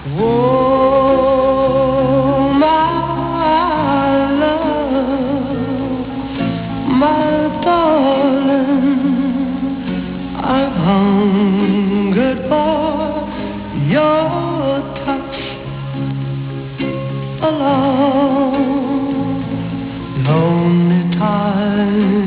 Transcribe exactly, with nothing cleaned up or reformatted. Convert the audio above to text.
Oh, my love, my darling, I've hungered for your touch alone. The only time